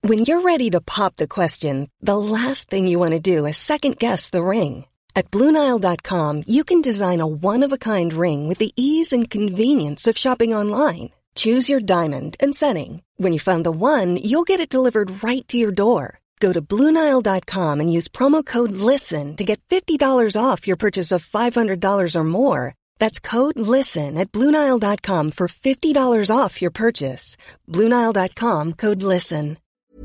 When you're ready to pop the question, the last thing you want to do is second-guess the ring. At BlueNile.com, you can design a one-of-a-kind ring with the ease and convenience of shopping online. Choose your diamond and setting. When you find the one, you'll get it delivered right to your door. Go to BlueNile.com and use promo code LISTEN to get $50 off your purchase of $500 or more. That's code LISTEN at BlueNile.com for $50 off your purchase. BlueNile.com, code LISTEN.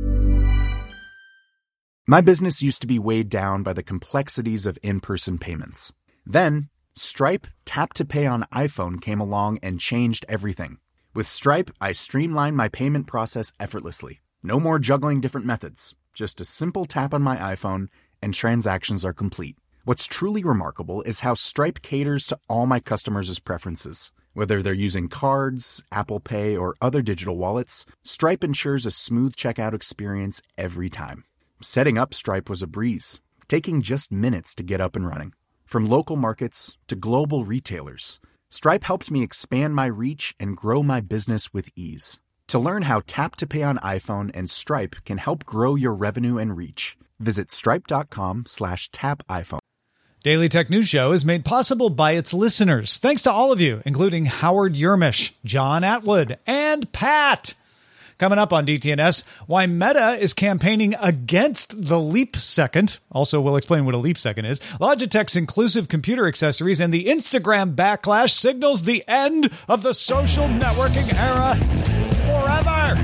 My business used to be weighed down by the complexities of in-person payments. Then, Stripe Tap to Pay on iPhone came along and changed everything. With Stripe, I streamlined my payment process effortlessly. No more juggling different methods. Just a simple tap on my iPhone and transactions are complete. What's truly remarkable is how Stripe caters to all my customers' preferences. Whether they're using cards, Apple Pay, or other digital wallets, Stripe ensures a smooth checkout experience every time. Setting up Stripe was a breeze, taking just minutes to get up and running. From local markets to global retailers, Stripe helped me expand my reach and grow my business with ease. To learn how Tap to Pay on iPhone and Stripe can help grow your revenue and reach, visit stripe.com/tapiphone. Daily Tech News Show is made possible by its listeners. Thanks to all of you, including Howard Yermish, John Atwood, and Pat. Coming up on DTNS, why Meta is campaigning against the Leap Second. Also, we'll explain what a Leap Second is. Logitech's inclusive computer accessories, and the Instagram backlash signals the end of the social networking era forever.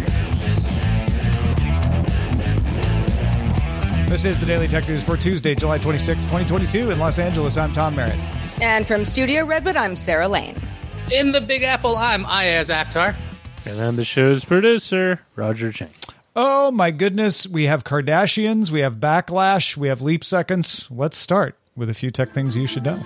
This is the Daily Tech News for Tuesday, July 26, 2022. In Los Angeles, I'm Tom Merritt. And from Studio Redwood, I'm Sarah Lane. In the Big Apple, I'm Ayaz Akhtar. And I'm the show's producer, Roger Chang. Oh, my goodness. We have Kardashians, we have backlash, we have leap seconds. Let's start with a few tech things you should know.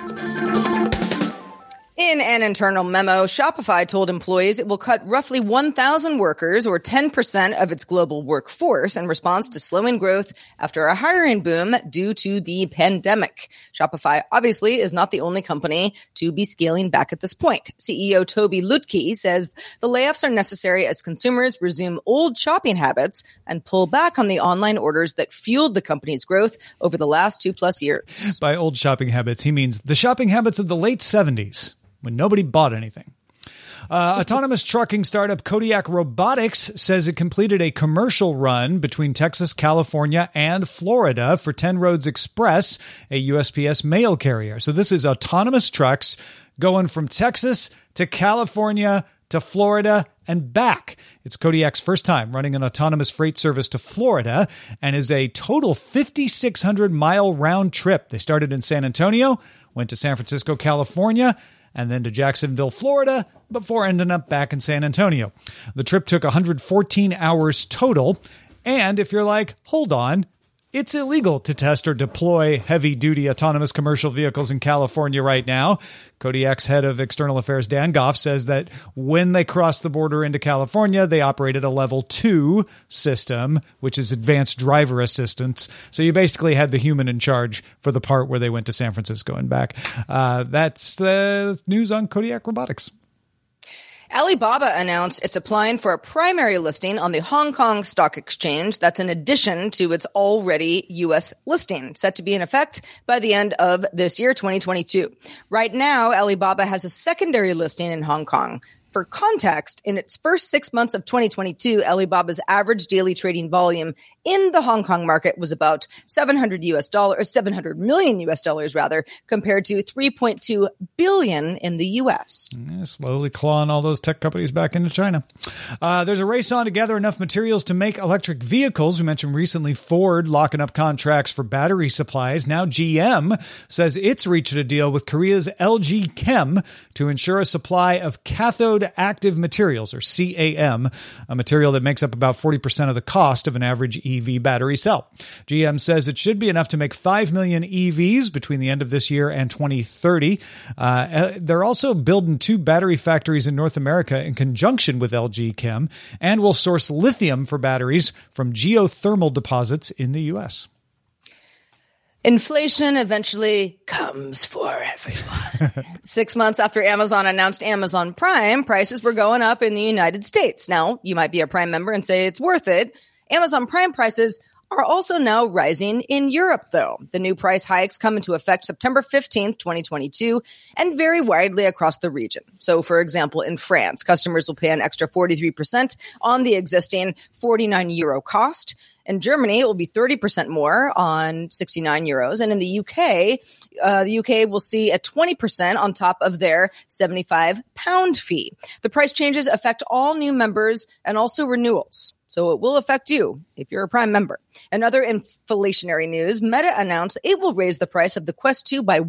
In an internal memo, Shopify told employees it will cut roughly 1,000 workers, or 10% of its global workforce, in response to slowing growth after a hiring boom due to the pandemic. Shopify obviously is not the only company to be scaling back at this point. CEO Toby Lutke says the layoffs are necessary as consumers resume old shopping habits and pull back on the online orders that fueled the company's growth over the last 2+ years. By old shopping habits, he means the shopping habits of the late 70s. When nobody bought anything. Autonomous trucking startup Kodiak Robotics says it completed a commercial run between Texas, California, and Florida for 10 Roads Express, a USPS mail carrier. So this is autonomous trucks going from Texas to California to Florida and back. It's Kodiak's first time running an autonomous freight service to Florida and is a total 5,600-mile round trip. They started in San Antonio, went to San Francisco, California, and then to Jacksonville, Florida, before ending up back in San Antonio. The trip took 114 hours total. And if you're like, hold on, it's illegal to test or deploy heavy-duty autonomous commercial vehicles in California right now. Kodiak's head of external affairs, Dan Goff, says that when they crossed the border into California, they operated a level 2 system, which is advanced driver assistance. So you basically had the human in charge for the part where they went to San Francisco and back. That's the news on Kodiak Robotics. Alibaba announced it's applying for a primary listing on the Hong Kong Stock Exchange. That's in addition to its already U.S. listing, set to be in effect by the end of this year, 2022. Right now, Alibaba has a secondary listing in Hong Kong. For context, in its first 6 months of 2022, Alibaba's average daily trading volume in the Hong Kong market was about $700 million rather, compared to $3.2 billion in the U.S. Yeah, slowly clawing all those tech companies back into China. There's a race on to gather enough materials to make electric vehicles. We mentioned recently Ford locking up contracts for battery supplies. Now GM says it's reached a deal with Korea's LG Chem to ensure a supply of cathode active materials, or CAM, a material that makes up about 40% of the cost of an average EV battery cell. GM says it should be enough to make 5 million EVs between the end of this year and 2030. They're also building 2 battery factories in North America in conjunction with LG Chem, and will source lithium for batteries from geothermal deposits in the U.S. Inflation eventually comes for everyone. 6 months after Amazon announced Amazon Prime, prices were going up in the United States. Now, you might be a Prime member and say it's worth it. Amazon Prime prices are also now rising in Europe, though. The new price hikes come into effect September 15th, 2022, and vary widely across the region. So, for example, in France, customers will pay an extra 43% on the existing €49 cost. In Germany, it will be 30% more on €69. And in the UK will see a 20% on top of their £75 fee. The price changes affect all new members and also renewals. So it will affect you if you're a Prime member. In other inflationary news, Meta announced it will raise the price of the Quest 2 by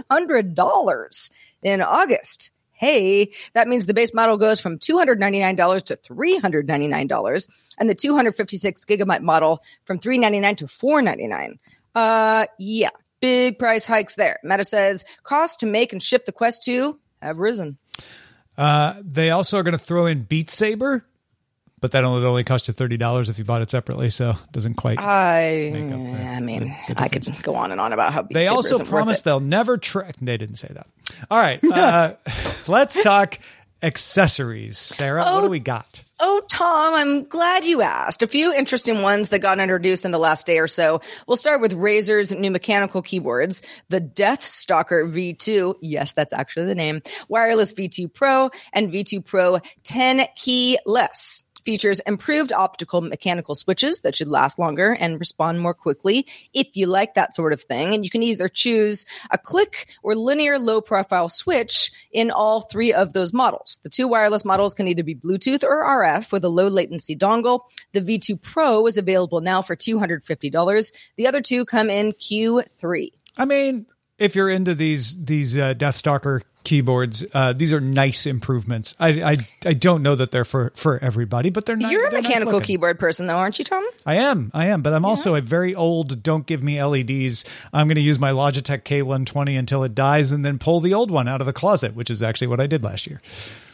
$100 in August. Hey, that means the base model goes from $299 to $399, and the 256 gigabyte model from $399 to $499. Yeah, big price hikes there. Meta says costs to make and ship the Quest 2 have risen. They also are going to throw in Beat Saber, but that only cost you $30 if you bought it separately, so it doesn't quite. I could go on and on about how Beat they Saber also isn't promised they'll never track. They didn't say that. All right, let's talk accessories. Sarah, what do we got? Oh, Tom, I'm glad you asked. A few interesting ones that got introduced in the last day or so. We'll start with Razer's new mechanical keyboards, the Deathstalker V2. Yes, that's actually the name. Wireless V2 Pro and V2 Pro 10 keyless. Features improved optical mechanical switches that should last longer and respond more quickly if you like that sort of thing. And you can either choose a click or linear low profile switch in all three of those models. The two wireless models can either be Bluetooth or RF with a low latency dongle. The V2 Pro is available now for $250. The other two come in Q3. I mean, if you're into these Deathstalker keyboards, these are nice improvements. I don't know that they're for everybody, but they're nice. You're a mechanical keyboard person, though, aren't you, Tom? I am, but I'm also a very old, don't give me LEDs. I'm going to use my Logitech K120 until it dies and then pull the old one out of the closet, which is actually what I did last year.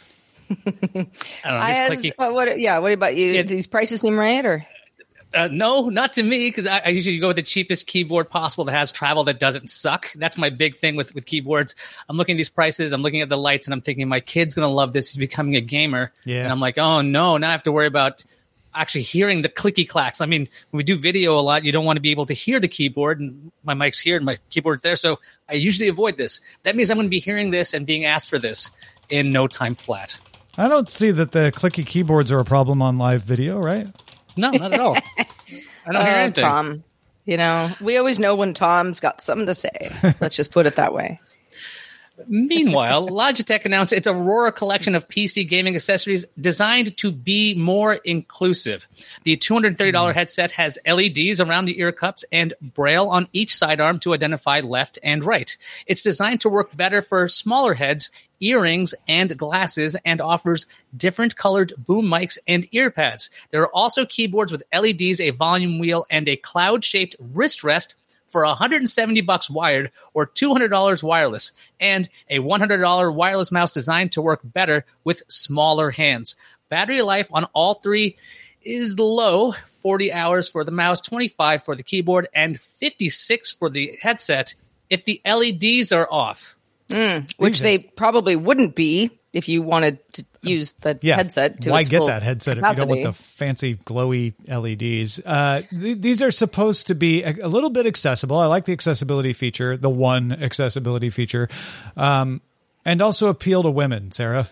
I don't know. What about you? Yeah. These prices seem right, or? No, not to me, because I usually go with the cheapest keyboard possible that has travel that doesn't suck. That's my big thing with keyboards. I'm looking at these prices, I'm looking at the lights, and I'm thinking, my kid's going to love this. He's becoming a gamer. Yeah. And I'm like, oh, no, now I have to worry about actually hearing the clicky clacks. I mean, when we do video a lot, you don't want to be able to hear the keyboard, and my mic's here and my keyboard's there, so I usually avoid this. That means I'm going to be hearing this and being asked for this in no time flat. I don't see that the clicky keyboards are a problem on live video, right? No, not at all. I don't hear anything. Tom, we always know when Tom's got something to say. Let's just put it that way. Meanwhile, Logitech announced its Aurora collection of PC gaming accessories designed to be more inclusive. The $230 headset has LEDs around the ear cups and braille on each sidearm to identify left and right. It's designed to work better for smaller heads, earrings, and glasses, and offers different colored boom mics and ear pads. There are also keyboards with LEDs, a volume wheel, and a cloud-shaped wrist rest for $170 wired or $200 wireless, and a $100 wireless mouse designed to work better with smaller hands. Battery life on all three is low, 40 hours for the mouse, 25 for the keyboard, and 56 for the headset if the LEDs are off. Which they probably wouldn't be if you wanted to use the headset to why its get full that headset capacity. if you don't want the fancy glowy LEDs? These are supposed to be a little bit accessible. I like the accessibility feature, the one accessibility feature, and also appeal to women, Sarah.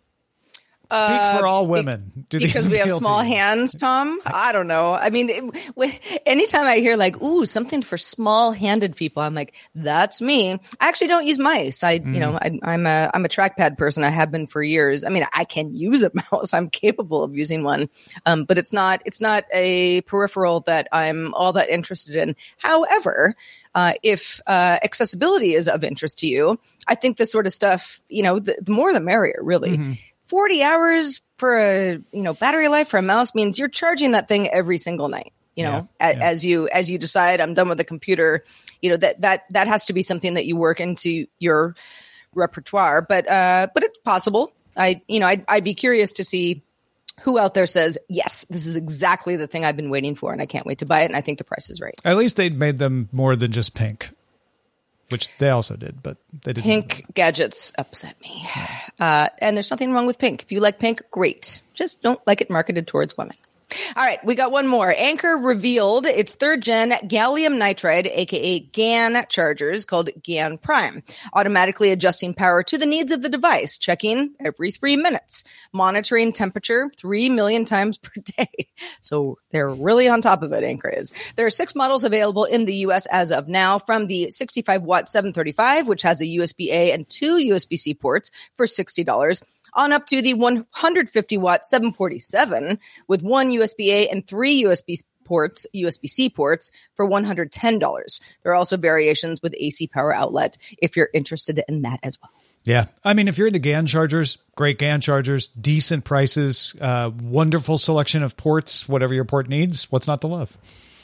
Speak for all women. Because we have small hands, Tom? I don't know. I mean, anytime I hear something for small-handed people, I'm like, that's me. I actually don't use mice. I'm a trackpad person. I have been for years. I mean, I can use a mouse. I'm capable of using one. But it's not a peripheral that I'm all that interested in. However, if accessibility is of interest to you, I think this sort of stuff, the more the merrier, really. Mm-hmm. 40 hours for a battery life for a mouse means you're charging that thing every single night. As you decide I'm done with the computer, that has to be something that you work into your repertoire. But it's possible. I'd be curious to see who out there says, yes, this is exactly the thing I've been waiting for, and I can't wait to buy it. And I think the price is right. At least they'd made them more than just pink. Which they also did, but they didn't. Pink gadgets upset me. And there's nothing wrong with pink. If you like pink, great. Just don't like it marketed towards women. All right, we got one more. Anker revealed its third-gen gallium nitride, aka GaN chargers, called GaN Prime, automatically adjusting power to the needs of the device, checking every 3 minutes, monitoring temperature 3 million times per day. So they're really on top of it, Anker is. There are 6 models available in the U.S. as of now, from the 65-watt 735, which has a USB-A and 2 USB-C ports for $60, on up to the 150-watt 747 with 1 USB-A and 3 USB-C ports for $110. There are also variations with AC power outlet if you're interested in that as well. Yeah. I mean, if you're into GaN chargers, great GaN chargers, decent prices, wonderful selection of ports, whatever your port needs, what's not to love?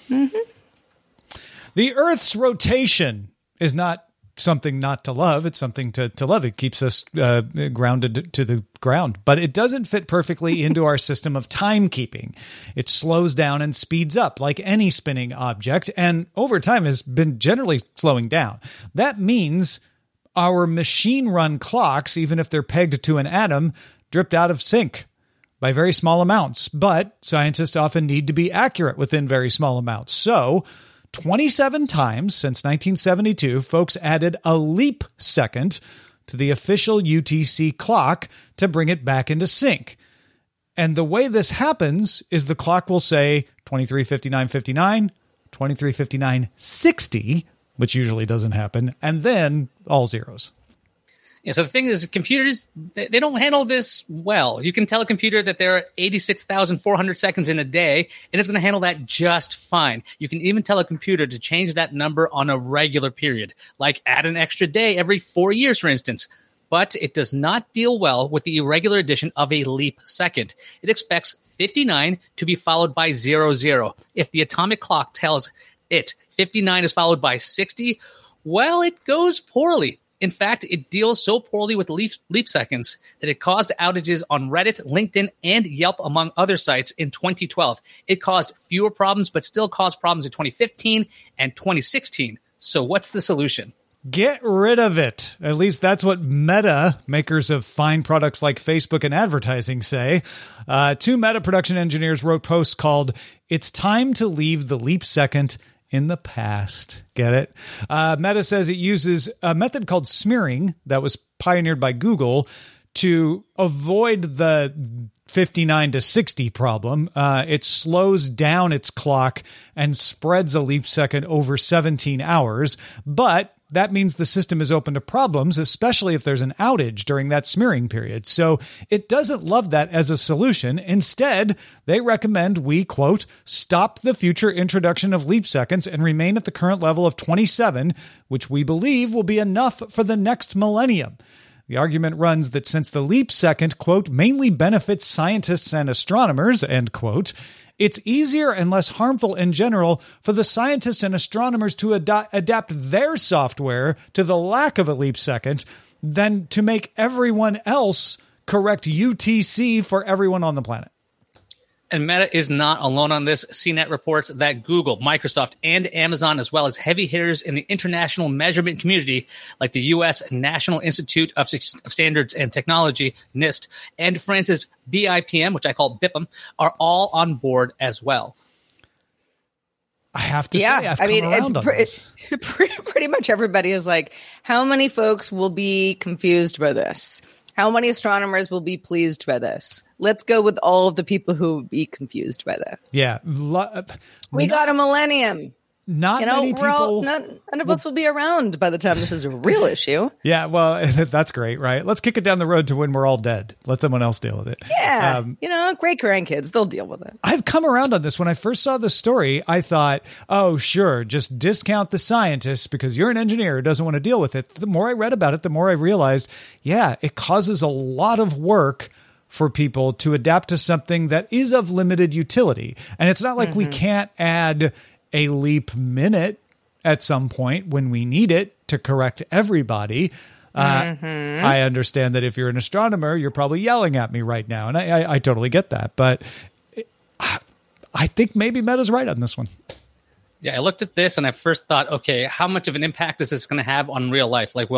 Mm-hmm. The Earth's rotation is not something not to love. It's something to love. It keeps us grounded to the ground, but it doesn't fit perfectly into our system of timekeeping. It slows down and speeds up like any spinning object, and over time has been generally slowing down. That means our machine-run clocks, even if they're pegged to an atom, drift out of sync by very small amounts, but scientists often need to be accurate within very small amounts. So 27 times since 1972, folks added a leap second to the official UTC clock to bring it back into sync. And the way this happens is the clock will say 23:59:59, 23:59:60, which usually doesn't happen, and then all zeros. Yeah, so the thing is, computers, they don't handle this well. You can tell a computer that there are 86,400 seconds in a day, and it's going to handle that just fine. You can even tell a computer to change that number on a regular period, like add an extra day every 4 years, for instance. But it does not deal well with the irregular addition of a leap second. It expects 59 to be followed by 00. If the atomic clock tells it 59 is followed by 60, well, it goes poorly. In fact, it deals so poorly with leap seconds that it caused outages on Reddit, LinkedIn, and Yelp, among other sites, in 2012. It caused fewer problems, but still caused problems in 2015 and 2016. So what's the solution? Get rid of it. At least that's what Meta, makers of fine products like Facebook and advertising, say. 2 Meta production engineers wrote posts called "It's Time to Leave the Leap Second in the Past." Get it? Meta says it uses a method called smearing that was pioneered by Google to avoid the 59 to 60 problem. It slows down its clock and spreads a leap second over 17 hours, but that means the system is open to problems, especially if there's an outage during that smearing period. So it doesn't love that as a solution. Instead, they recommend we, quote, stop the future introduction of leap seconds and remain at the current level of 27, which we believe will be enough for the next millennium. The argument runs that since the leap second, quote, mainly benefits scientists and astronomers, end quote, it's easier and less harmful in general for the scientists and astronomers to adapt their software to the lack of a leap second than to make everyone else correct UTC for everyone on the planet. And Meta is not alone on this. CNET reports that Google, Microsoft, and Amazon, as well as heavy hitters in the international measurement community, like the U.S. National Institute of Standards and Technology, NIST, and France's BIPM, which I call BIPM, are all on board as well. I have to say, I've come around on this. Pretty much everybody is like, how many folks will be confused by this? How many astronomers will be pleased by this? Let's go with all of the people who will be confused by this. Yeah. We got a millennium. Not many people. None of us will be around by the time this is a real issue. Yeah, well, that's great, right? Let's kick it down the road to when we're all dead. Let someone else deal with it. Yeah, great grandkids, they'll deal with it. I've come around on this. When I first saw the story, I thought, oh, sure, just discount the scientists because you're an engineer who doesn't want to deal with it. The more I read about it, the more I realized, it causes a lot of work for people to adapt to something that is of limited utility. And it's not like we can't add a leap minute at some point when we need it to correct everybody. I understand that if you're an astronomer, you're probably yelling at me right now. And I totally get that. But I think maybe Meta's right on this one. Yeah, I looked at this and I first thought, okay, how much of an impact is this going to have on real life? Like, will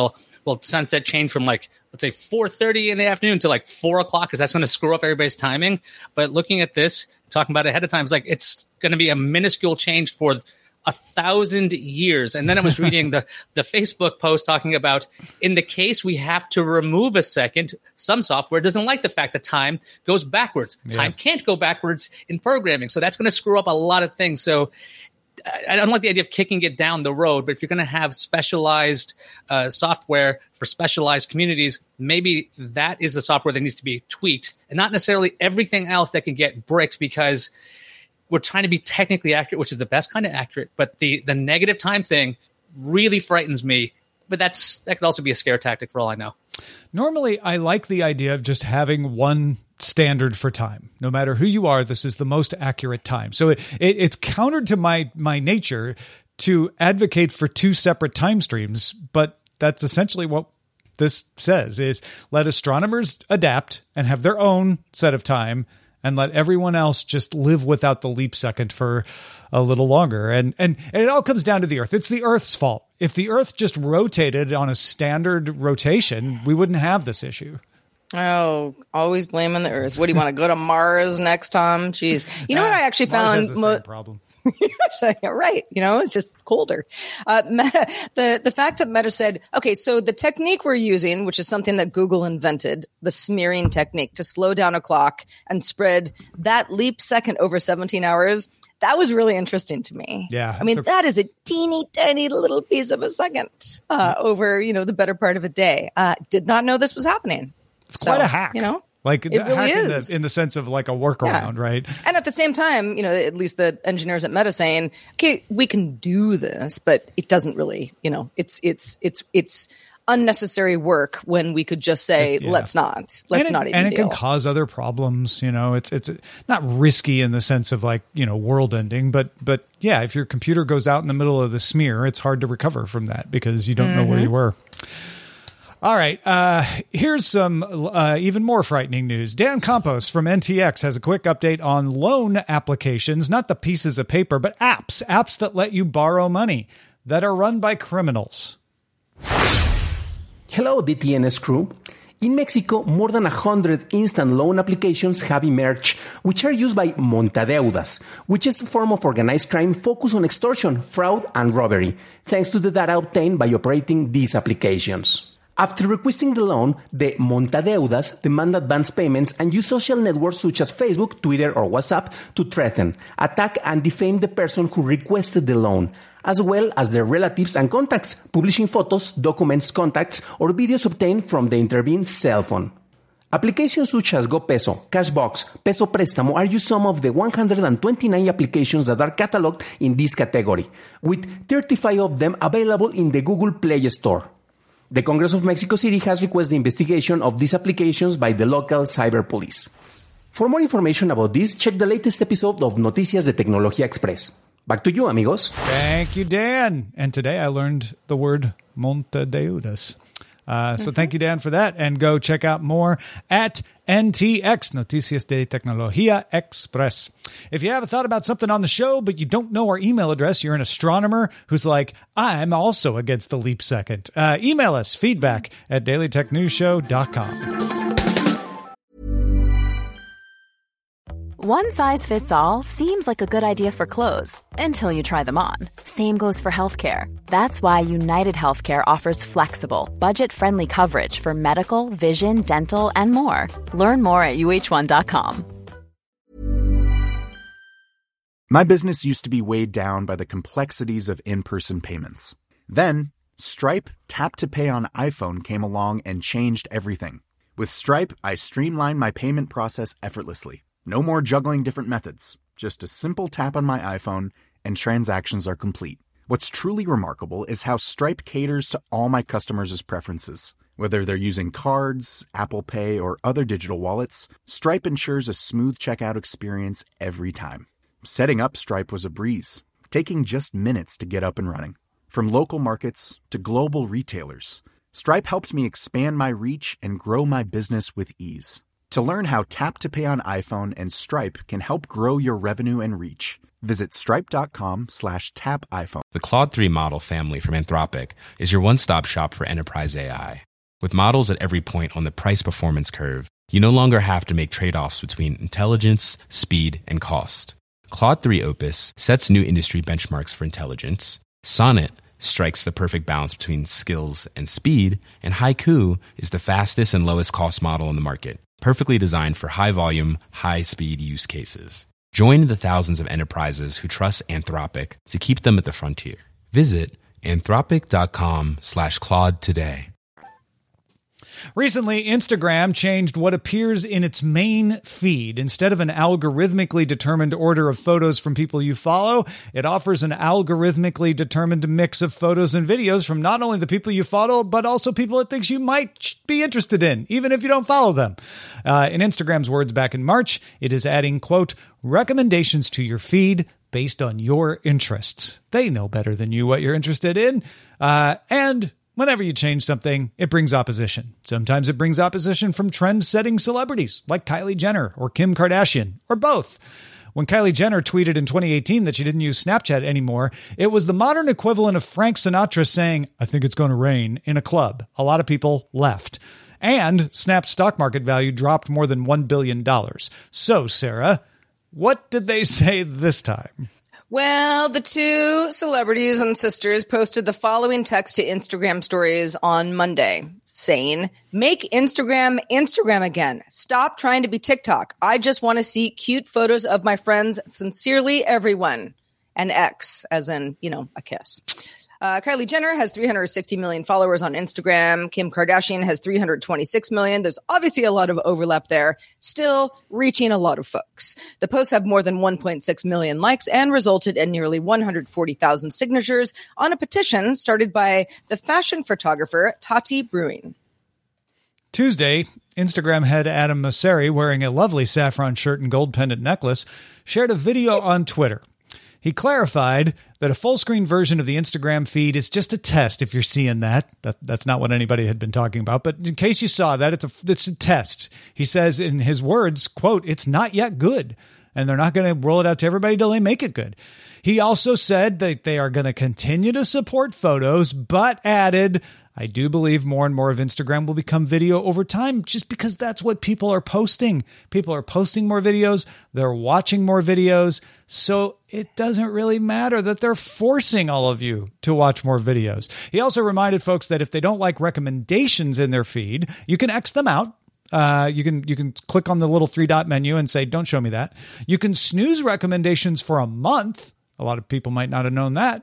well, sunset change from like, let's say 4:30 in the afternoon to like 4 o'clock, because that's going to screw up everybody's timing. But looking at this, talking about it ahead of time, it's going to be a minuscule change for 1,000 years. And then I was reading the Facebook post talking about, in the case we have to remove a second, some software doesn't like the fact that time goes backwards. Yeah. Time can't go backwards in programming. So that's going to screw up a lot of things. So I don't like the idea of kicking it down the road, but if you're going to have specialized software for specialized communities, maybe that is the software that needs to be tweaked, and not necessarily everything else that can get bricked, because we're trying to be technically accurate, which is the best kind of accurate. But the negative time thing really frightens me. But that could also be a scare tactic for all I know. Normally, I like the idea of just having one standard for time. No matter who you are, this is the most accurate time. So it's counter to my nature to advocate for two separate time streams. But that's essentially what this says, is let astronomers adapt and have their own set of time, and let everyone else just live without the leap second for a little longer. And it all comes down to the Earth. It's the Earth's fault. If the Earth just rotated on a standard rotation, we wouldn't have this issue. Oh, always blaming the Earth. What do you want to go to Mars next, Tom? Jeez. You know what I actually found? Mars has the same problem. Right. It's just colder. Meta, the fact that Meta said, okay, so the technique we're using, which is something that Google invented, the smearing technique to slow down a clock and spread that leap second over 17 hours, that was really interesting to me. Yeah. I mean, that is a teeny tiny little piece of a second over, the better part of a day. Did not know this was happening. It's quite a hack. Like it really hack is. in the sense of like a workaround, right? And at the same time, at least the engineers at Meta saying, okay, we can do this, but it doesn't really, it's unnecessary work when we could just say, let's not even deal. And it can cause other problems. It's not risky in the sense of like, world ending, but yeah, if your computer goes out in the middle of the smear, it's hard to recover from that because you don't know where you were. All right, here's some even more frightening news. Dan Campos from NTX has a quick update on loan applications, not the pieces of paper, but apps that let you borrow money that are run by criminals. Hello, DTNS crew. In Mexico, more than 100 instant loan applications have emerged, which are used by montadeudas, which is a form of organized crime focused on extortion, fraud, and robbery, thanks to the data obtained by operating these applications. After requesting the loan, the montadeudas demand advance payments and use social networks such as Facebook, Twitter, or WhatsApp to threaten, attack, and defame the person who requested the loan, as well as their relatives and contacts, publishing photos, documents, contacts, or videos obtained from the intervene's cell phone. Applications such as GoPeso, Cashbox, Peso Préstamo are just some of the 129 applications that are cataloged in this category, with 35 of them available in the Google Play Store. The Congress of Mexico City has requested the investigation of these applications by the local cyber police. For more information about this, check the latest episode of Noticias de Tecnología Express. Back to you, amigos. Thank you, Dan. And today I learned the word montadeudas. So thank you, Dan, for that. And go check out more at NTX, Noticias de Tecnología Express. If you haven't thought about something on the show, but you don't know our email address, you're an astronomer who's like, I'm also against the leap second. Email us, feedback at dailytechnewsshow.com. One size fits all seems like a good idea for clothes until you try them on. Same goes for healthcare. That's why United Healthcare offers flexible, budget-friendly coverage for medical, vision, dental, and more. Learn more at uh1.com. My business used to be weighed down by the complexities of in-person payments. Then, Stripe Tap to Pay on iPhone came along and changed everything. With Stripe, I streamlined my payment process effortlessly. No more juggling different methods. Just a simple tap on my iPhone and transactions are complete. What's truly remarkable is how Stripe caters to all my customers' preferences. Whether they're using cards, Apple Pay, or other digital wallets, Stripe ensures a smooth checkout experience every time. Setting up Stripe was a breeze, taking just minutes to get up and running. From local markets to global retailers, Stripe helped me expand my reach and grow my business with ease. To learn how Tap to Pay on iPhone and Stripe can help grow your revenue and reach, visit stripe.com/tapiphone. The Claude 3 model family from Anthropic is your one-stop shop for enterprise AI. With models at every point on the price-performance curve, you no longer have to make trade-offs between intelligence, speed, and cost. Claude 3 Opus sets new industry benchmarks for intelligence. Sonnet strikes the perfect balance between skills and speed. And Haiku is the fastest and lowest cost model in the market, perfectly designed for high-volume, high-speed use cases. Join the thousands of enterprises who trust Anthropic to keep them at the frontier. Visit anthropic.com/Claude today. Recently, Instagram changed what appears in its main feed. Instead of an algorithmically determined order of photos from people you follow, it offers an algorithmically determined mix of photos and videos from not only the people you follow, but also people it thinks you might be interested in, even if you don't follow them. In Instagram's words back in March, it is adding, quote, recommendations to your feed based on your interests. They know better than you what you're interested in. And whenever you change something, it brings opposition. Sometimes it brings opposition from trend-setting celebrities like Kylie Jenner or Kim Kardashian, or both. When Kylie Jenner tweeted in 2018 that she didn't use Snapchat anymore, it was the modern equivalent of Frank Sinatra saying, "I think it's going to rain," in a club. A lot of people left. And Snap's stock market value dropped more than $1 billion. So, Sarah, what did they say this time? Well, the two celebrities and sisters posted the following text to Instagram stories on Monday, saying, "Make Instagram Instagram again. Stop trying to be TikTok. I just want to see cute photos of my friends. Sincerely, everyone." And X, as in, a kiss. Kylie Jenner has 360 million followers on Instagram. Kim Kardashian has 326 million. There's obviously a lot of overlap there, still reaching a lot of folks. The posts have more than 1.6 million likes and resulted in nearly 140,000 signatures on a petition started by the fashion photographer Tati Bruin. Tuesday, Instagram head Adam Mosseri, wearing a lovely saffron shirt and gold pendant necklace, shared a video on Twitter. He clarified that a full-screen version of the Instagram feed is just a test if you're seeing that. That's not what anybody had been talking about. But in case you saw that, it's a test. He says in his words, quote, "It's not yet good." And they're not going to roll it out to everybody till they make it good. He also said that they are going to continue to support photos, but added, "I do believe more and more of Instagram will become video over time just because that's what people are posting. People are posting more videos. They're watching more videos. So it doesn't really matter that they're forcing all of you to watch more videos." He also reminded folks that if they don't like recommendations in their feed, you can X them out. You can click on the little 3-dot menu and say, "Don't show me that." You can snooze recommendations for a month. A lot of people might not have known that.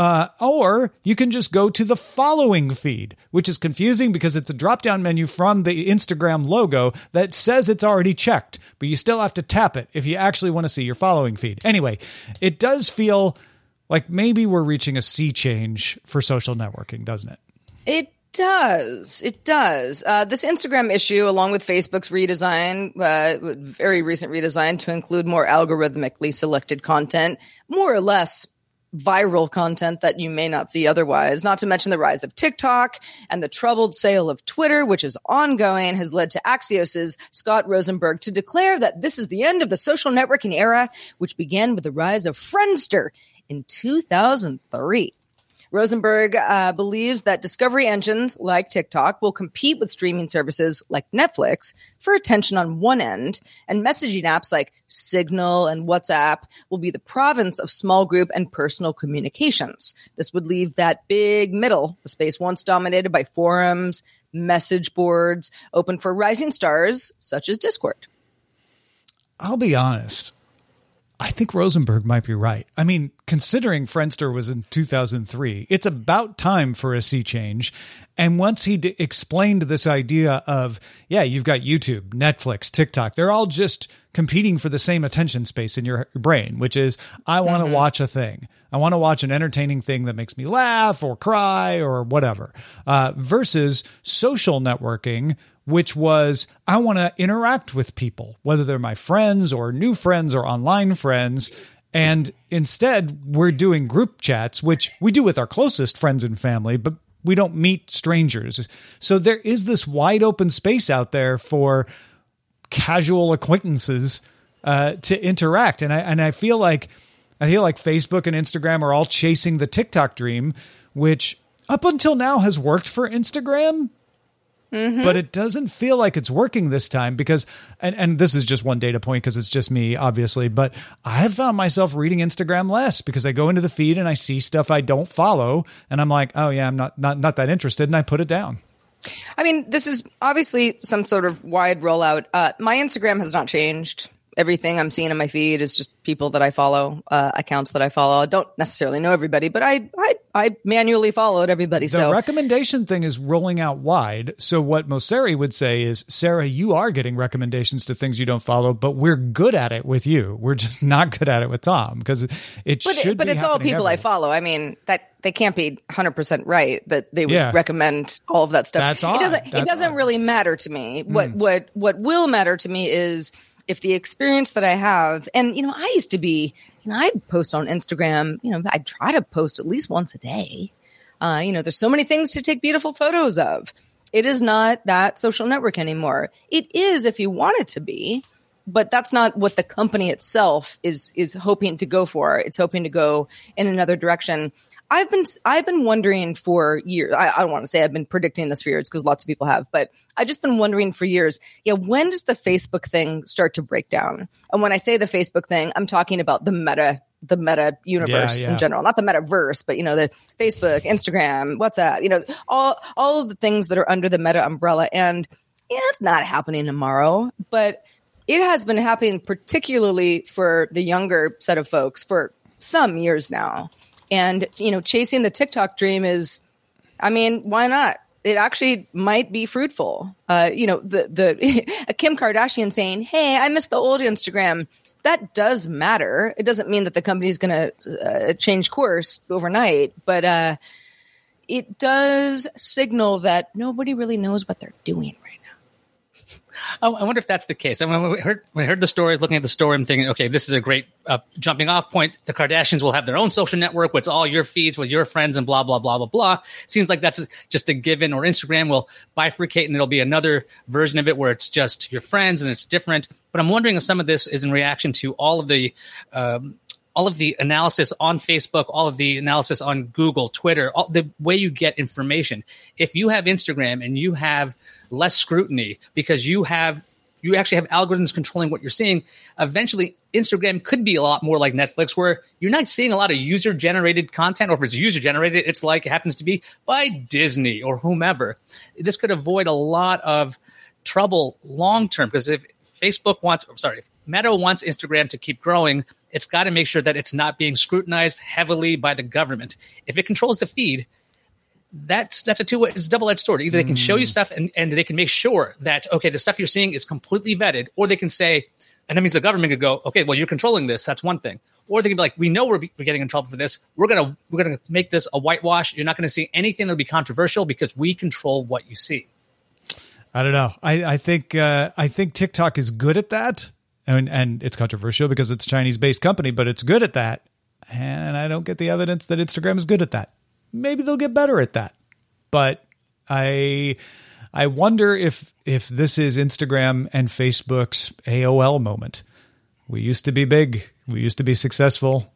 Or you can just go to the following feed, which is confusing because it's a drop-down menu from the Instagram logo that says it's already checked, but you still have to tap it if you actually want to see your following feed. Anyway, it does feel like maybe we're reaching a sea change for social networking, doesn't it? It does. This Instagram issue, along with Facebook's redesign, very recent redesign to include more algorithmically selected content, more or less viral content that you may not see otherwise, not to mention the rise of TikTok and the troubled sale of Twitter, which is ongoing, has led to Axios's Scott Rosenberg to declare that this is the end of the social networking era, which began with the rise of Friendster in 2003. Rosenberg believes that discovery engines like TikTok will compete with streaming services like Netflix for attention on one end, and messaging apps like Signal and WhatsApp will be the province of small group and personal communications. This would leave that big middle, the space once dominated by forums, message boards, open for rising stars such as Discord. I'll be honest. I think Rosenberg might be right. I mean, considering Friendster was in 2003, it's about time for a sea change. And once he explained this idea of, you've got YouTube, Netflix, TikTok, they're all just competing for the same attention space in your brain, which is, I want to watch a thing. I want to watch an entertaining thing that makes me laugh or cry or whatever, versus social networking, which was, I want to interact with people, whether they're my friends or new friends or online friends. And instead, we're doing group chats, which we do with our closest friends and family, but we don't meet strangers. So there is this wide open space out there for casual acquaintances to interact. And I feel like Facebook and Instagram are all chasing the TikTok dream, which up until now has worked for Instagram. But it doesn't feel like it's working this time because, and this is just one data point because it's just me, obviously, but I have found myself reading Instagram less because I go into the feed and I see stuff I don't follow and I'm like, oh yeah, I'm not that interested, and I put it down. I mean, this is obviously some sort of wide rollout. My Instagram has not changed. Everything I'm seeing in my feed is just people that I follow, accounts that I follow. I don't necessarily know everybody, but I manually followed everybody. The recommendation thing is rolling out wide. So what Mosseri would say is, Sarah, you are getting recommendations to things you don't follow, but we're good at it with you. We're just not good at it with Tom because it should be. But it's all people I follow. I mean, that they can't be 100% right that they would recommend all of that stuff. That's odd. It doesn't really matter to me. What will matter to me is if the experience that I have, and, I used to be, I'd post on Instagram, I'd try to post at least once a day. There's so many things to take beautiful photos of. It is not that social network anymore. It is if you want it to be, but that's not what the company itself is hoping to go for. It's hoping to go in another direction. I've been wondering for years. I don't want to say I've been predicting this for years because lots of people have, but I've just been wondering for years. Yeah, when does the Facebook thing start to break down? And when I say the Facebook thing, I'm talking about the meta universe in general, not the metaverse, but the Facebook, Instagram, WhatsApp, all of the things that are under the Meta umbrella. And it's not happening tomorrow, but it has been happening particularly for the younger set of folks for some years now. And, chasing the TikTok dream is, why not? It actually might be fruitful. The Kim Kardashian saying, hey, I miss the old Instagram. That does matter. It doesn't mean that the company is going to change course overnight, but it does signal that nobody really knows what they're doing right now. I wonder if that's the case. I mean, when I heard the stories, looking at the story, I'm thinking, okay, this is a great jumping off point. The Kardashians will have their own social network, where it's all your feeds with your friends and blah, blah, blah, blah, blah. Seems like that's just a given. Or Instagram will bifurcate and there'll be another version of it where it's just your friends and it's different. But I'm wondering if some of this is in reaction to all of the analysis on Facebook, all of the analysis on Google, Twitter, all the way you get information. If you have Instagram and you have less scrutiny because you actually have algorithms controlling what you're seeing, eventually Instagram could be a lot more like Netflix, where you're not seeing a lot of user-generated content, or if it's user-generated, it's like it happens to be by Disney or whomever. This could avoid a lot of trouble long-term, because if Meta wants Instagram to keep growing, it's got to make sure that it's not being scrutinized heavily by the government. If it controls the feed, that's a double-edged sword. Either they can show you stuff and they can make sure that, okay, the stuff you're seeing is completely vetted, or they can say, and that means the government could go, okay, well, you're controlling this. That's one thing. Or they can be like, we know we're getting in trouble for this. We're gonna make this a whitewash. You're not going to see anything that'll be controversial because we control what you see. I don't know. I think TikTok is good at that. And it's controversial because it's a Chinese-based company, but it's good at that. And I don't get the evidence that Instagram is good at that. Maybe they'll get better at that. But I wonder if this is Instagram and Facebook's AOL moment. We used to be big. We used to be successful.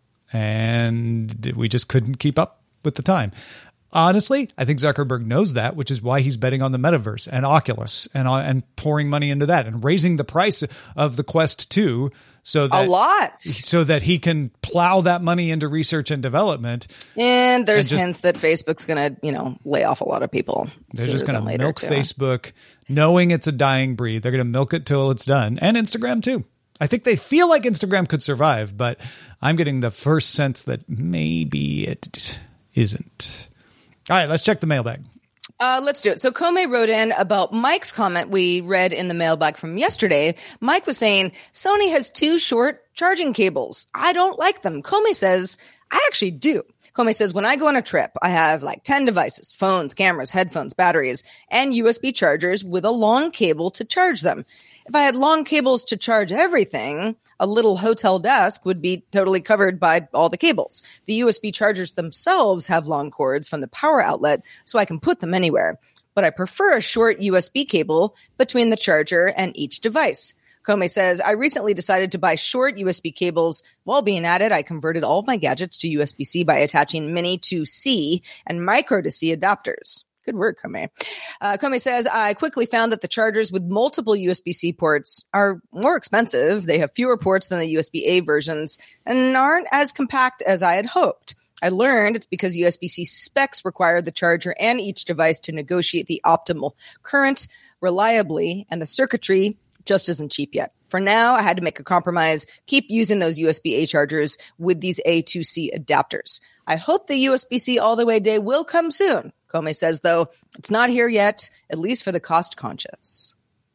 And we just couldn't keep up with the time. Honestly, I think Zuckerberg knows that, which is why he's betting on the metaverse and Oculus and pouring money into that and raising the price of the Quest 2 so that he can plow that money into research and development. And there's hints that Facebook's going to, lay off a lot of people. They're just going to milk Facebook, knowing it's a dying breed. They're going to milk it till it's done, and Instagram too. I think they feel like Instagram could survive, but I'm getting the first sense that maybe it isn't. All right, let's check the mailbag. Let's do it. So Comey wrote in about Mike's comment we read in the mailbag from yesterday. Mike was saying, Sony has 2 short charging cables. I don't like them. Comey says, I actually do. Comey says, when I go on a trip, I have like 10 devices, phones, cameras, headphones, batteries, and USB chargers with a long cable to charge them. If I had long cables to charge everything, a little hotel desk would be totally covered by all the cables. The USB chargers themselves have long cords from the power outlet, so I can put them anywhere. But I prefer a short USB cable between the charger and each device. Comey says, I recently decided to buy short USB cables. While being at it, I converted all of my gadgets to USB-C by attaching mini to C and micro to C adapters. Good work, Kome. Kome says, I quickly found that the chargers with multiple USB-C ports are more expensive. They have fewer ports than the USB-A versions and aren't as compact as I had hoped. I learned it's because USB-C specs require the charger and each device to negotiate the optimal current reliably, and the circuitry just isn't cheap yet. For now, I had to make a compromise, keep using those USB-A chargers with these A to C adapters. I hope the USB-C all the way day will come soon. Kome says, though, it's not here yet, at least for the cost conscious.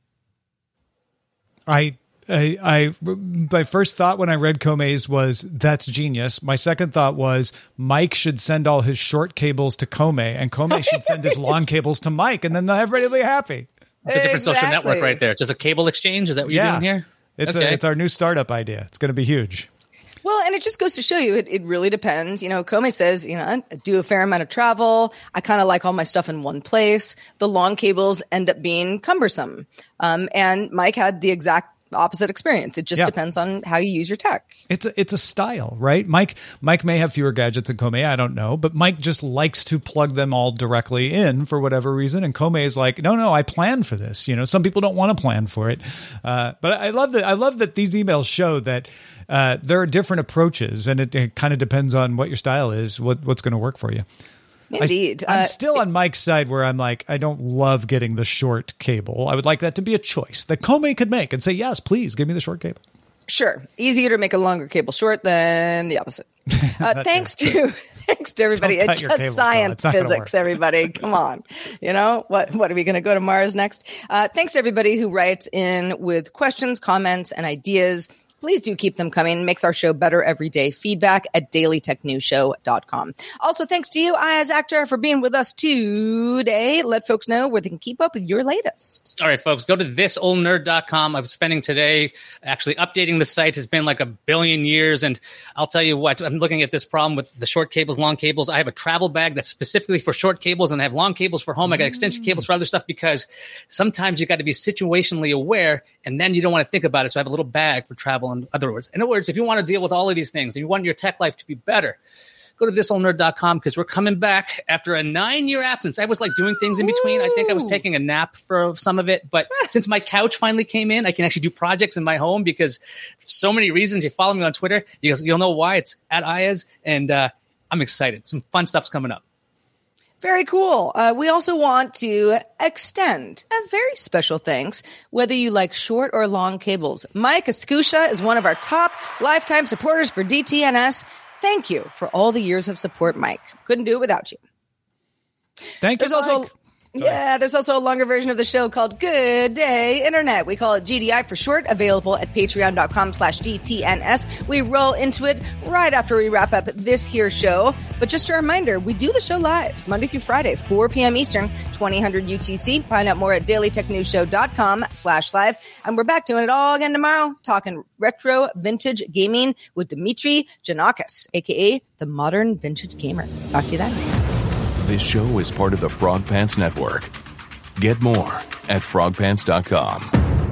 My first thought when I read Kome's was, that's genius. My second thought was, Mike should send all his short cables to Kome, and Kome should send his long cables to Mike, and then everybody will be happy. It's a different social network right there. Just a cable exchange? Is that what you're doing here? It's our new startup idea. It's going to be huge. Well, and it just goes to show you, it really depends. You know, Kome says, you know, I do a fair amount of travel. I kind of like all my stuff in one place. The long cables end up being cumbersome. And Mike had the exact opposite experience. It just depends on how you use your tech. It's a style, right? Mike may have fewer gadgets than Kome, I don't know, but Mike just likes to plug them all directly in for whatever reason. And Kome is like, no, I planned for this. You know, some people don't want to plan for it. But I love that these emails show that there are different approaches, and it kind of depends on what your style is, what's going to work for you. Indeed. I'm still on Mike's side where I'm like, I don't love getting the short cable. I would like that to be a choice that Kome could make and say, yes, please give me the short cable. Sure. Easier to make a longer cable short than the opposite. Thanks to everybody. It's just science, physics, everybody. Come on. You know, what are we going to go to Mars next? Thanks to everybody who writes in with questions, comments, and ideas. Please do keep them coming. It makes our show better every day. Feedback at dailytechnewsshow.com. Also, thanks to you, Ayaz Akhtar, for being with us today. Let folks know where they can keep up with your latest. All right, folks, go to thisoldnerd.com. I'm spending today actually updating the site. It's been like a billion years. And I'll tell you what, I'm looking at this problem with the short cables, long cables. I have a travel bag that's specifically for short cables, and I have long cables for home. I got extension cables for other stuff, because sometimes you got to be situationally aware, and then you don't want to think about it. So I have a little bag for travel. In other words, if you want to deal with all of these things and you want your tech life to be better, go to thisoldnerd.com, because we're coming back after a 9-year absence. I was like doing things in between. I think I was taking a nap for some of it. But since my couch finally came in, I can actually do projects in my home, because so many reasons. You follow me on Twitter, you'll know why. It's at Ayaz, and I'm excited. Some fun stuff's coming up. Very cool. We also want to extend a very special thanks, whether you like short or long cables. Mike Escutia is one of our top lifetime supporters for DTNS. Thank you for all the years of support, Mike. Couldn't do it without you. Thank you, Mike. There's also a longer version of the show called Good Day Internet. We call it GDI for short, available at patreon.com/DTNS. We roll into it right after we wrap up this here show. But just a reminder, we do the show live Monday through Friday, 4 p.m. Eastern, 2000 UTC. Find out more at dailytechnewsshow.com/live. And we're back doing it all again tomorrow, talking retro vintage gaming with Dimitri Janakis, a.k.a. the Modern Vintage Gamer. Talk to you then. This show is part of the Frog Pants Network. Get more at frogpants.com.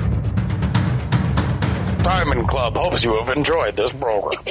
Diamond Club hopes you have enjoyed this program.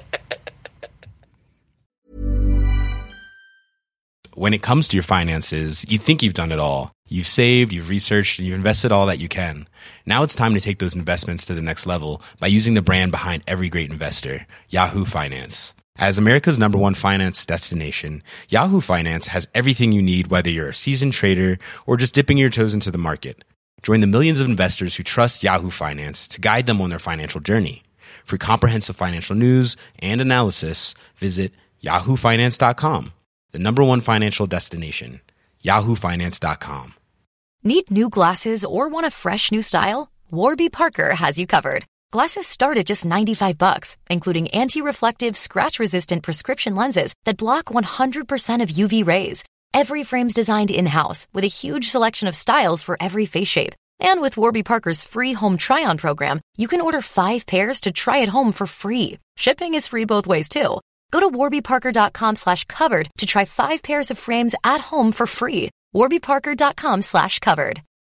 When it comes to your finances, you think you've done it all. You've saved, you've researched, and you've invested all that you can. Now it's time to take those investments to the next level by using the brand behind every great investor, Yahoo Finance. As America's #1 finance destination, Yahoo Finance has everything you need, whether you're a seasoned trader or just dipping your toes into the market. Join the millions of investors who trust Yahoo Finance to guide them on their financial journey. For comprehensive financial news and analysis, visit yahoofinance.com, the #1 financial destination, yahoofinance.com. Need new glasses or want a fresh new style? Warby Parker has you covered. Glasses start at just $95, including anti-reflective, scratch-resistant prescription lenses that block 100% of UV rays. Every frame's designed in-house with a huge selection of styles for every face shape. And with Warby Parker's free home try-on program, you can order 5 pairs to try at home for free. Shipping is free both ways, too. Go to warbyparker.com/covered to try 5 pairs of frames at home for free. warbyparker.com/covered.